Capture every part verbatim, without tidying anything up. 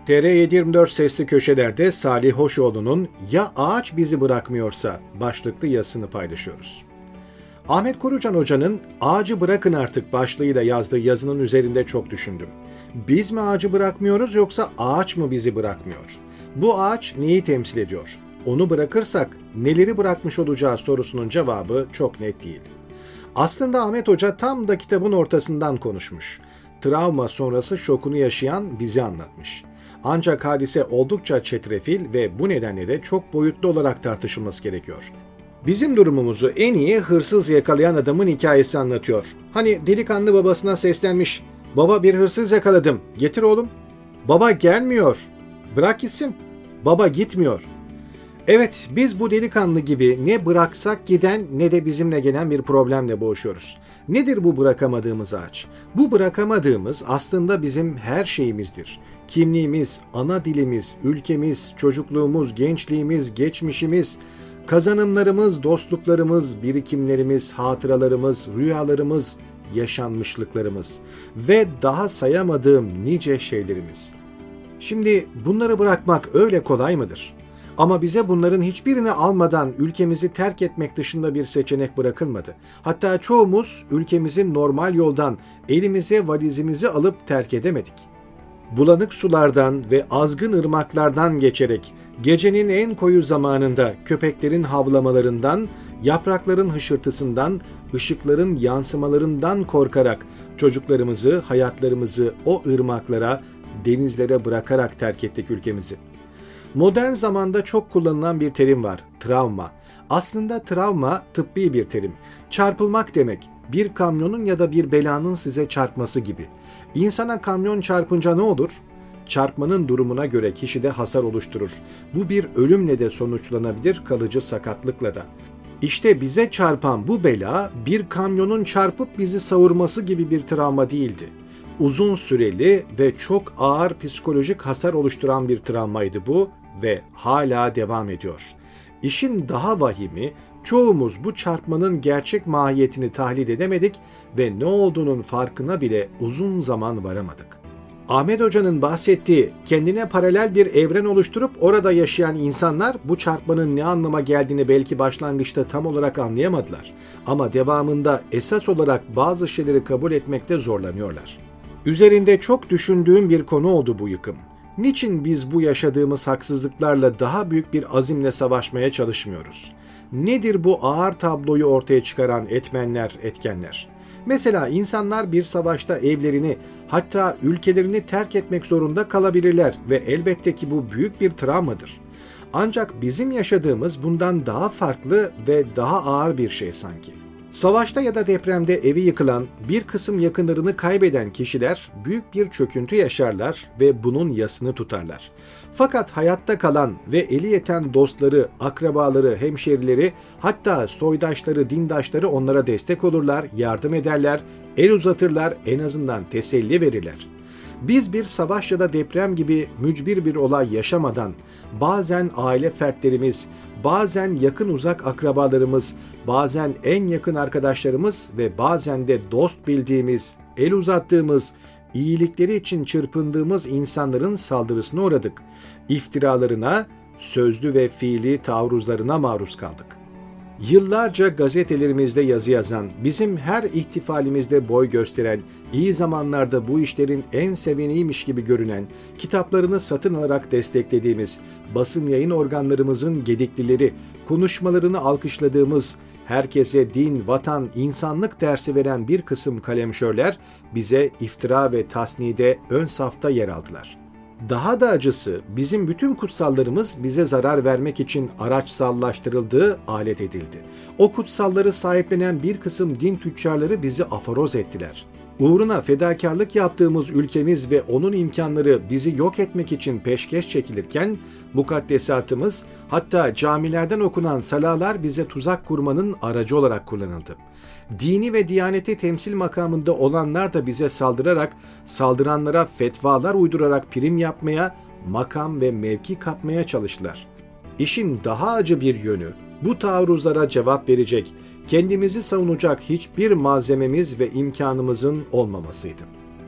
T R yedi yirmi dört Sesli Köşeler'de Salih Hoşoğlu'nun "Ya Ağaç Bizi Bırakmıyorsa" başlıklı yazısını paylaşıyoruz. Ahmet Korucan Hoca'nın "Ağacı Bırakın Artık" başlığıyla yazdığı yazının üzerinde çok düşündüm. Biz mi ağacı bırakmıyoruz yoksa ağaç mı bizi bırakmıyor? Bu ağaç neyi temsil ediyor? Onu bırakırsak neleri bırakmış olacağı sorusunun cevabı çok net değil. Aslında Ahmet Hoca tam da kitabın ortasından konuşmuş. Travma sonrası şokunu yaşayan bizi anlatmış. Ancak hadise oldukça çetrefil ve bu nedenle de çok boyutlu olarak tartışılması gerekiyor. Bizim durumumuzu en iyi hırsız yakalayan adamın hikayesi anlatıyor. Hani delikanlı babasına seslenmiş. "Baba, bir hırsız yakaladım. Getir oğlum." "Baba gelmiyor." "Bırak gitsin." "Baba gitmiyor." Evet, biz bu delikanlı gibi ne bıraksak giden ne de bizimle gelen bir problemle boğuşuyoruz. Nedir bu bırakamadığımız ağaç? Bu bırakamadığımız aslında bizim her şeyimizdir. Kimliğimiz, ana dilimiz, ülkemiz, çocukluğumuz, gençliğimiz, geçmişimiz, kazanımlarımız, dostluklarımız, birikimlerimiz, hatıralarımız, rüyalarımız, yaşanmışlıklarımız ve daha sayamadığım nice şeylerimiz. Şimdi bunları bırakmak öyle kolay mıdır? Ama bize bunların hiçbirini almadan ülkemizi terk etmek dışında bir seçenek bırakılmadı. Hatta çoğumuz ülkemizin normal yoldan elimize valizimizi alıp terk edemedik. Bulanık sulardan ve azgın ırmaklardan geçerek gecenin en koyu zamanında köpeklerin havlamalarından, yaprakların hışırtısından, ışıkların yansımalarından korkarak çocuklarımızı, hayatlarımızı o ırmaklara, denizlere bırakarak terk ettik ülkemizi. Modern zamanda çok kullanılan bir terim var, travma. Aslında travma tıbbi bir terim. Çarpılmak demek, bir kamyonun ya da bir belanın size çarpması gibi. İnsana kamyon çarpınca ne olur? Çarpmanın durumuna göre kişide hasar oluşturur. Bu bir ölümle de sonuçlanabilir, kalıcı sakatlıkla da. İşte bize çarpan bu bela bir kamyonun çarpıp bizi savurması gibi bir travma değildi. Uzun süreli ve çok ağır psikolojik hasar oluşturan bir travmaydı bu ve hala devam ediyor. İşin daha vahimi, çoğumuz bu çarpmanın gerçek mahiyetini tahlil edemedik ve ne olduğunun farkına bile uzun zaman varamadık. Ahmet Hoca'nın bahsettiği kendine paralel bir evren oluşturup orada yaşayan insanlar bu çarpmanın ne anlama geldiğini belki başlangıçta tam olarak anlayamadılar. Ama devamında esas olarak bazı şeyleri kabul etmekte zorlanıyorlar. Üzerinde çok düşündüğüm bir konu oldu bu yıkım. Niçin biz bu yaşadığımız haksızlıklarla daha büyük bir azimle savaşmaya çalışmıyoruz? Nedir bu ağır tabloyu ortaya çıkaran etmenler, etkenler? Mesela insanlar bir savaşta evlerini, hatta ülkelerini terk etmek zorunda kalabilirler ve elbette ki bu büyük bir travmadır. Ancak bizim yaşadığımız bundan daha farklı ve daha ağır bir şey sanki. Savaşta ya da depremde evi yıkılan, bir kısım yakınlarını kaybeden kişiler büyük bir çöküntü yaşarlar ve bunun yasını tutarlar. Fakat hayatta kalan ve eli yeten dostları, akrabaları, hemşerileri, hatta soydaşları, dindaşları onlara destek olurlar, yardım ederler, el uzatırlar, en azından teselli verirler. Biz bir savaş ya da deprem gibi mücbir bir olay yaşamadan, bazen aile fertlerimiz, bazen yakın uzak akrabalarımız, bazen en yakın arkadaşlarımız ve bazen de dost bildiğimiz, el uzattığımız, iyilikleri için çırpındığımız insanların saldırısına uğradık. İftiralarına, sözlü ve fiili taarruzlarına maruz kaldık. Yıllarca gazetelerimizde yazı yazan, bizim her ihtifalimizde boy gösteren, iyi zamanlarda bu işlerin en seveniymiş gibi görünen, kitaplarını satın alarak desteklediğimiz, basın yayın organlarımızın gediklileri, konuşmalarını alkışladığımız, herkese din, vatan, insanlık dersi veren bir kısım kalemşörler bize iftira ve tasnide ön safta yer aldılar. Daha da acısı, bizim bütün kutsallarımız bize zarar vermek için araçsallaştırıldığı, alet edildi. O kutsalları sahiplenen bir kısım din tüccarları bizi aforoz ettiler. Uğruna fedakarlık yaptığımız ülkemiz ve onun imkanları bizi yok etmek için peşkeş çekilirken, mukaddesatımız, hatta camilerden okunan salalar bize tuzak kurmanın aracı olarak kullanıldı. Dini ve diyaneti temsil makamında olanlar da bize saldırarak, saldıranlara fetvalar uydurarak prim yapmaya, makam ve mevki kapmaya çalıştılar. İşin daha acı bir yönü, bu taarruzlara cevap verecek, kendimizi savunacak hiçbir malzememiz ve imkanımızın olmamasıydı.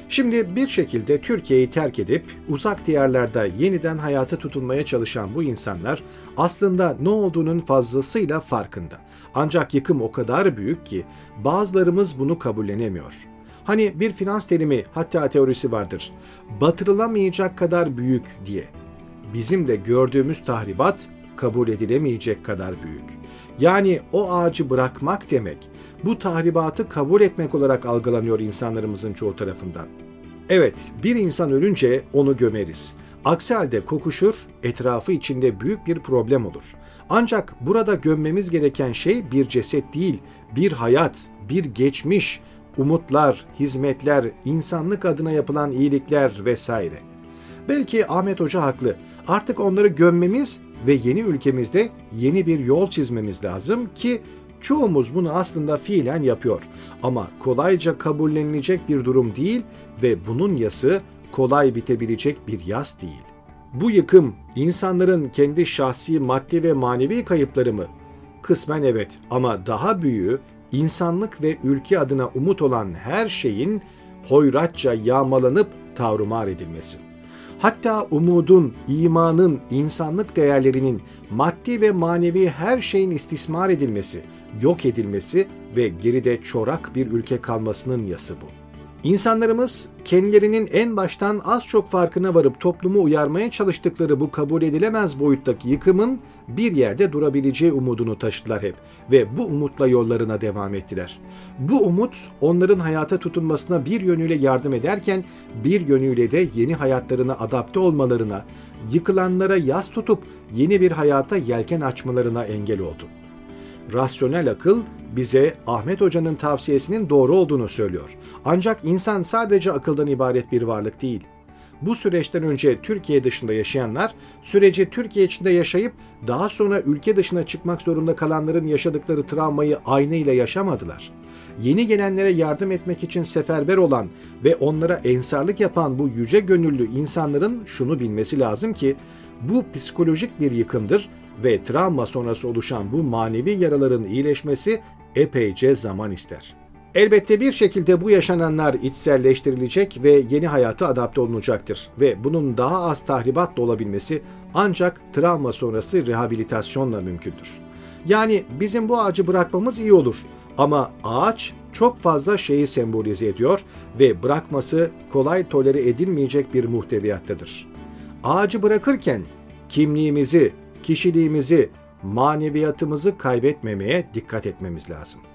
Şimdi bir şekilde Türkiye'yi terk edip uzak diyarlarda yeniden hayata tutunmaya çalışan bu insanlar aslında ne olduğunun fazlasıyla farkında. Ancak yıkım o kadar büyük ki bazılarımız bunu kabullenemiyor. Hani bir finans terimi, hatta teorisi vardır. Batırılamayacak kadar büyük diye. Bizim de gördüğümüz tahribat kabul edilemeyecek kadar büyük. Yani o ağacı bırakmak demek, bu tahribatı kabul etmek olarak algılanıyor insanlarımızın çoğu tarafından. Evet, bir insan ölünce onu gömeriz. Aksi halde kokuşur, etrafı içinde büyük bir problem olur. Ancak burada gömmemiz gereken şey bir ceset değil, bir hayat, bir geçmiş, umutlar, hizmetler, insanlık adına yapılan iyilikler vesaire. Belki Ahmet Hoca haklı. Artık onları gömmemiz ve yeni ülkemizde yeni bir yol çizmemiz lazım ki çoğumuz bunu aslında fiilen yapıyor. Ama kolayca kabullenilecek bir durum değil ve bunun yası kolay bitebilecek bir yas değil. Bu yıkım insanların kendi şahsi maddi ve manevi kayıpları mı? Kısmen evet, ama daha büyüğü insanlık ve ülke adına umut olan her şeyin hoyratça yağmalanıp tarumar edilmesi. Hatta umudun, imanın, insanlık değerlerinin, maddi ve manevi her şeyin istismar edilmesi, yok edilmesi ve geride çorak bir ülke kalmasının yası bu. İnsanlarımız kendilerinin en baştan az çok farkına varıp toplumu uyarmaya çalıştıkları bu kabul edilemez boyuttaki yıkımın bir yerde durabileceği umudunu taşıdılar hep ve bu umutla yollarına devam ettiler. Bu umut onların hayata tutunmasına bir yönüyle yardım ederken bir yönüyle de yeni hayatlarına adapte olmalarına, yıkılanlara yas tutup yeni bir hayata yelken açmalarına engel oldu. Rasyonel akıl bize Ahmet Hoca'nın tavsiyesinin doğru olduğunu söylüyor. Ancak insan sadece akıldan ibaret bir varlık değil. Bu süreçten önce Türkiye dışında yaşayanlar, süreci Türkiye içinde yaşayıp daha sonra ülke dışına çıkmak zorunda kalanların yaşadıkları travmayı aynıyla yaşamadılar. Yeni gelenlere yardım etmek için seferber olan ve onlara ensarlık yapan bu yüce gönüllü insanların şunu bilmesi lazım ki, bu psikolojik bir yıkımdır ve travma sonrası oluşan bu manevi yaraların iyileşmesi epeyce zaman ister. Elbette bir şekilde bu yaşananlar içselleştirilecek ve yeni hayata adapte olunacaktır ve bunun daha az tahribatla olabilmesi ancak travma sonrası rehabilitasyonla mümkündür. Yani bizim bu ağacı bırakmamız iyi olur ama ağaç çok fazla şeyi sembolize ediyor ve bırakması kolay tolere edilmeyecek bir muhteviyattadır. Ağacı bırakırken kimliğimizi, kişiliğimizi, maneviyatımızı kaybetmemeye dikkat etmemiz lazım.